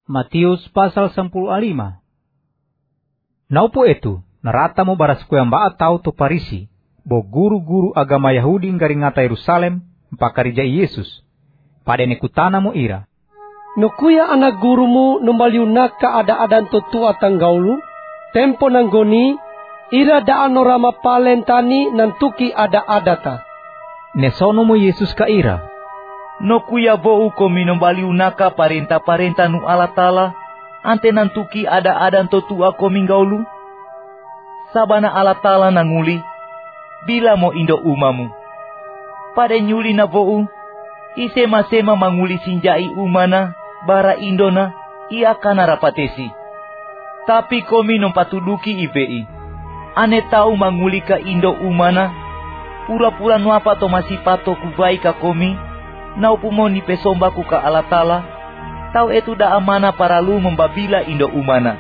Matius pasal 15. Naupo itu, narata mo baras kuyamba atau to Parisi, bo guru-guru agama Yahudi ngaringata Yerusalem, mpakarija Yesus. Pada nekutana mo ira. Nukuya anak gurumu numbaliunak keadaan tutua tanggaulu, tempo nanggoni, ira daan norama palentani nantuki ada-adata. Nesono mo Yesus ka ira. No kuya vou komi nombaliunaka parenta-parenta nu ala tala, ante nantuki ada-adan totua komi gaulu. Sabana ala tala nanguli, bila mo indo umamu. Pada nyuli na vou, isema-sema manguli sinjai umana, bara indona, ia kana rapatesi. Tapi komi nompatuduki ibei, ane tau manguli ka indo umana, pura-pura nuapa to masipato kubai ka komi, naupu mo ni pesombaku ka alatala, tau etu da amana paralu membabila indo umana.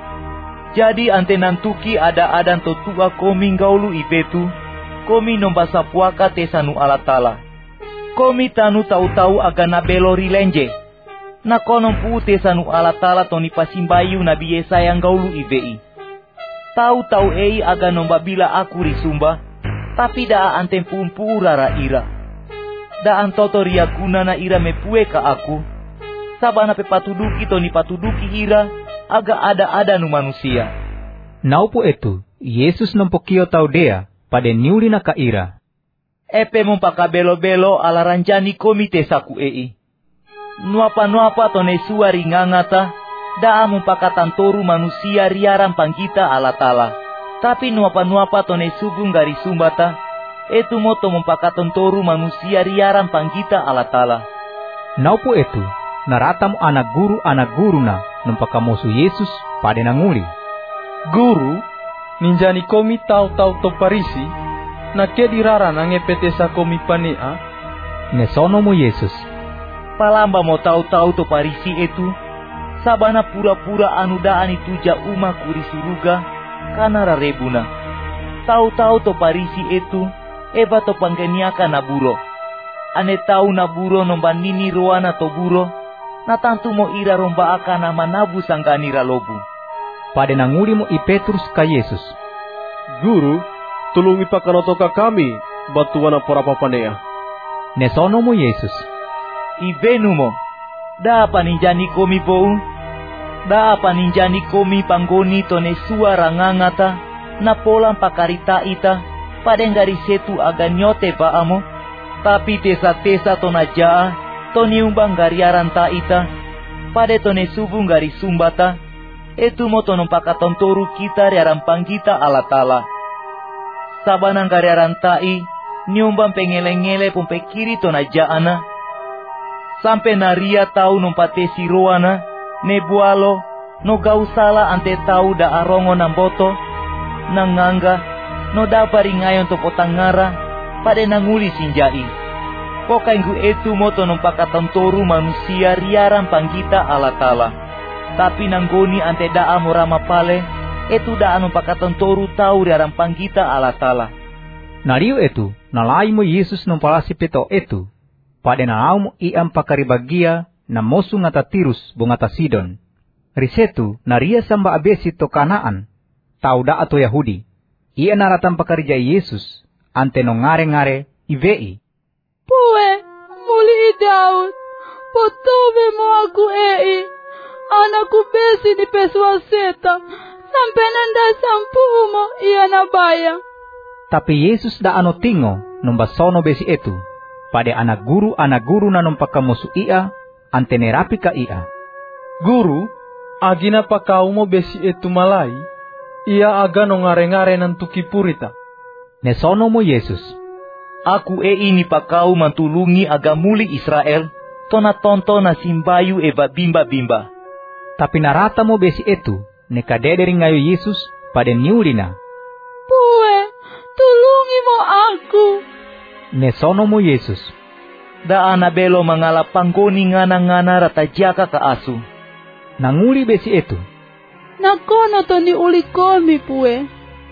Jadi ante nantuki ada-adan totua komi gaulu ibetu, komi nombasa puaka tesanu alatala. Komi tanu tau-tau aga nabelo rilenje, na konon pu tesanu alatala toni pasimbayu nabi Yesaya gaulu ibei. Tau-tau ei aga nombabila aku risumba, tapi daa ante pumpu rara ira. Daan toto ria guna na ira mepue ka aku, sabana pe patuduki toni patuduki ira, aga ada nu manusia. Naupo itu, Yesus nompokio tau dea, pada niuli na ka ira. Epe mumpaka belo-belo ala ranjani komite saku ei. Nuapa-nuapa tone suari ngangata, daa mumpaka tantoru manusia riaran panggita ala tala. Tapi nuapa-nuapa tone subung gari sumbata, etu moto mumpaka tantoru manusia riaran panggita ala tala. Naupo itu, naratam anak guru na numpaka mosu Yesus pada nanguli. Guru, ninjani komi tau-tau to Parisi, na ke dirara nangepetesa komi panea. Nesono mo Yesus. Palamba mo tau-tau to Parisi itu, sabana pura-pura anu daan itu ja uma kuri suruga, kana rarebuna. Tau-tau to Parisi itu, eba to panggeniaka na buro. Ane tau na buro nombanini roana to buro, na tantu mo ira romba akan na manabu sanggani ralobu. Pada nanguli mo ipetrus ka Yesus. Guru, tulungi pakanotoka kami, batuan na porapa panea. Nesono mo Yesus. Ibenu mo, da paninjani komi bou, da paninjani komi panggoni tone suara ngangata, na polang pakarita ita, padengari setu aga nyote paamo, tapi tesa-tesa tona jaa, toni umbang gariaran ta ita, pade tone subung gari sumbata, etu mo tonon pakatontoru kita riaran panggita ala tala. Sabanang gariaran tai, niumbang pengele-ngele pumpe kiri tona jaana, sampai naria tau nompate siroana, nebualo, no gausala ante tau da arongo namboto, nanganga, no da paringayon to potangara, pada nanguli sinjai. Pokainggu etu moto nompakatantoru manusia riaran panggita ala tala. Tapi nanggoni ante da amorama pale, etu da nompakatantoru tau riaran panggita ala tala. Nariu etu, nalai mo Yesus nompalasi peto etu. Pada naau iam pakaribagia na mosu ngata Tirus bungata Sidon. Risetu naria samba abesi to Kanaan, tauda ato Yahudi. Ia naratan pakarija Yesus, ante no ngare-ngare ivei. Pue, muli Daud, potobe mo aku ei, anakku besi ni pesua seta, sampai nanda sampu mo ia nabaya. Tapi Yesus da ano tingo, nombasono besi etu. Pada anak guru na numpaka musu ia, ante nerapi ka ia. Guru, agina pa kaumo besi etu malai, ia aga no ngare-ngare nantuki purita. Nesono mo Yesus. Aku ini pakau mantulungi aga muli Israel, tona tonto na simbayu eba bimba-bimba. Tapi narata mo besi etu, nekadederi ngayo Yesus pada niulina. Pue, tulungi mo aku. Nesono mo Yesus. Da anabelo mangala panggoni ngana-ngana rata jaka ka asu. Nanguli besi etu. Nakono to ni uli komi pue.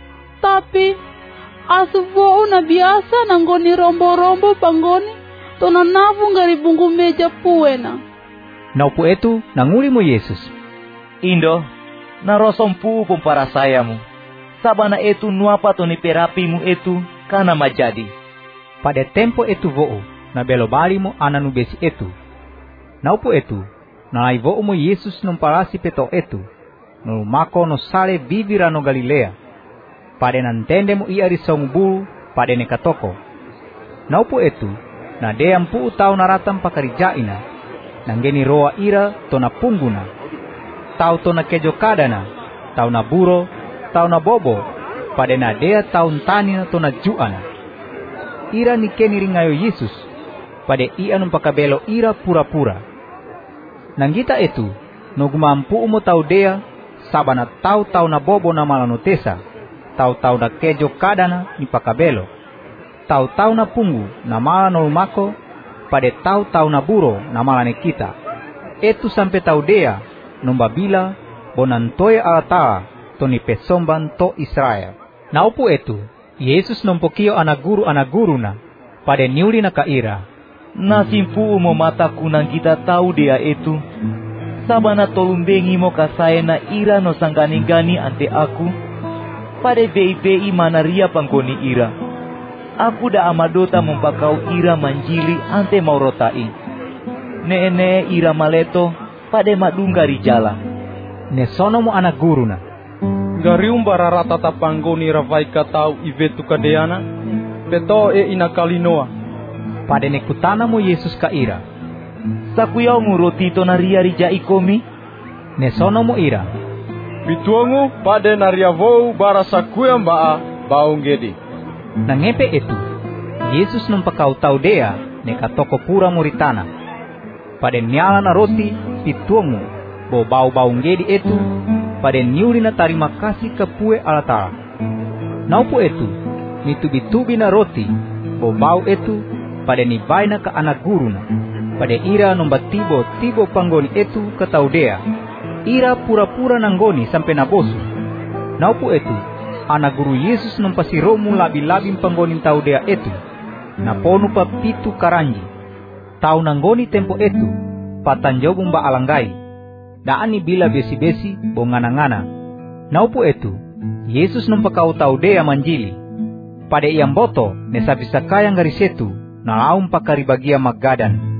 Tapi asu vou na biasa nanggoni rombo-rombo panggoni to nanavu ngari bungku meja pue na. Naupo etu nanguli mo Yesus. Indo, narosompu para sayamu. Sabana etu nuapa to ni perapimu etu kana majadi. Pada tempo etu voo, na belo bali mo ananu besi etu. Naupu etu, nalai voo mo Yesus numpalasi peto etu. No mako no sale bibira no Galilea. Pada nantende mo ia risong bulu pada nekatoko. Naupu etu, na deam pu tau naratam pakarijaina. Nanggeni roa ira to na pungguna. Tau to na kejo kadana, tau na buro, tau na bobo, pada na dea tau ntani to na juana. Ira ni keni ringayo Yesus, pada ia numpakabelo ira pura-pura. Nanggita etu, no gumampu umo tau dea, sabana tau na bobo na malanotesa, tau na kejo kadana ni pakabelo, tau na punggu na mala no lumako, pada tau na buro na malane kita. Etu sampai tau dea, nombabila bonantoe alata to ni pesomban to Israel. Naupu etu, Yesus nompokio anak guru na, pada niuli na kaira. Nasimpu mo mata kunang kita tahu dia etu. Sabana tolumbengi mo kasaya na ira no sanggani-gani ante aku. Pada bei manaria panggoni ira. Aku da amadota membakau ira manjili ante maurotai. Ne ira maleto pada madunggari jala. Nesono mo anak guru na. Garium bararata tapanggoni ravai katau ivetu kadeana. Peto inakalinoa. Pada nekutana mo Yesus kaira. Sakuyau nguroti to naria rija ikomi. Nesono mo ira. Bituangu pada nariavou bara sakuya mbaa baung gedi. Nangepe etu, Yesus numpakau tau dea nekatoko pura muritana. Pada nyala na roti pituangu bo bau gedi etu. Pada niuli na tarima kasih kepue alatala. Naupu etu, nitubi-tubi na roti bo bau etu. Pada nibai na ka anak guru na. Pada ira nombatibo panggoni etu ke tau dea. Ira pura-pura nanggoni sampai nabosu. Naupu etu, anak guru Yesus numpasiromu labi-labim panggonin tau dea etu. Naponu pa pitu karanji. Tau nanggoni tempo etu, patanjobung ba alanggai. Daani bila besi-besi bongana-ngana. Naupu etu, Yesus numpakau tau dea manjili. Pada iamboto nesabisa kayang garisetu, nalaum pakaribagia magadan.